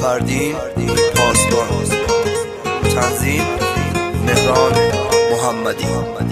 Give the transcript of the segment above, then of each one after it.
فردین پاسبان. تنظیم مهران محمدی.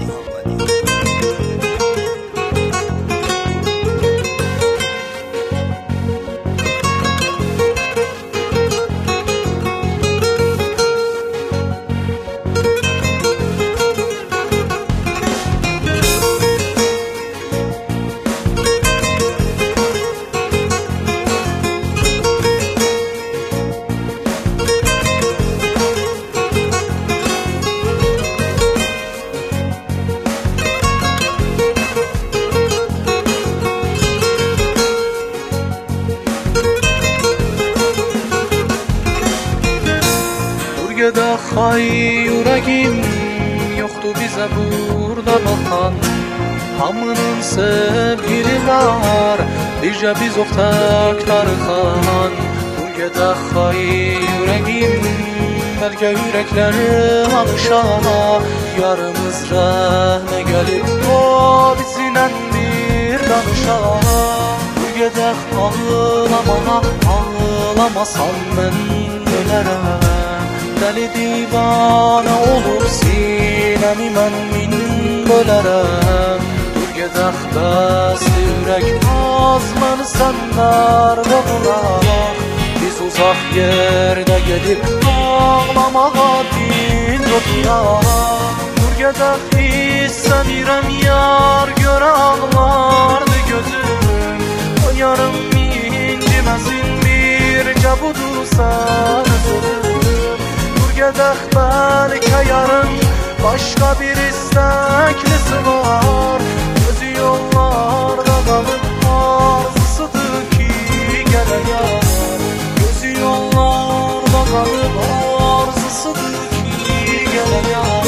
Bölgədə xay ürəgim yoxdur bizə burada baxan. Hamının sevgili var, bircə biz oxtaq tarixan. Bölgədə xay ürəgim, bəlkə ürəklər alışa. Yarımız rəhmə gəlib, o bizinlə bir danışa. Bölgədə ağlama, ağlamasan mən ölərəm. Dəli divana olub sinəmi mən min bölərəm. Bölgədəx bəsli ürək az məni sənlərdə bıraq. Biz uzaq yerdə gedib ağlamağa dil yoxlayaq. Bölgədəx istəmirəm yar görə ağlardı gözüm. O yarım inciməsin bircə budur sənə sözüm. Bölgədəx bəlkə yarın başqa bir istəklisi var. Özü yollarda qalıb arzısıdır ki gələ yar. Gözü yollarda qalıb arzısıdır ki gələ yar.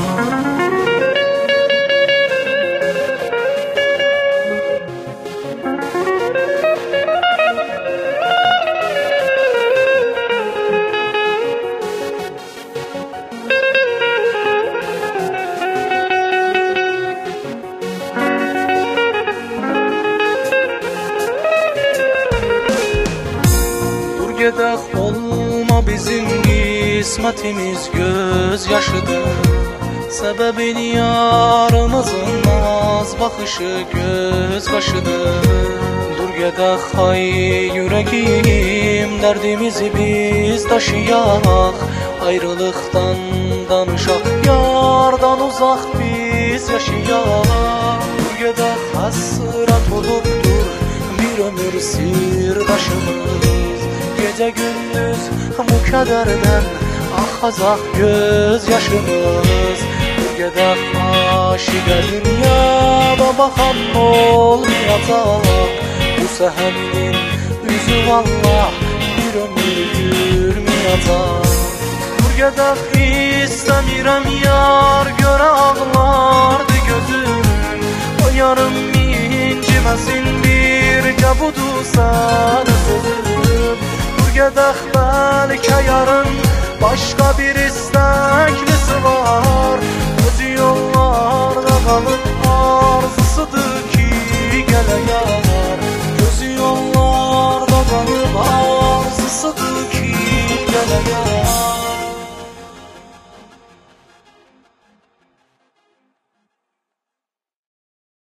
Bölgədəx olma bizim qismətimiz göz yaşıdır. Səbəbin yarımızın az baxışı göz qaşıdır. Bölgədəx ay ürəgim, dərdimizi biz daşıyaq. Ayrılıqdan danışaq, yardan uzaq biz yaşayaq. Bölgədəx həsrət olubdur bir ömür sirdaşımız. Gecə gündüz bu kədərdən axacaq göz yaşımız. Bölgədəx aşiqə dünyada baxan olmayacaq. Bu səhənin üzü vallah bir ömür gülməyəcək. Bölgədəx istəmirəm yar görə ağlardı gözüm. O yarım inciməsin bircə budur sənə sözüm. Bölgədəx bəlkə yarın başqa bir istəklisi var. Özü yollarda qalıb arzısıdır ki gələ yar.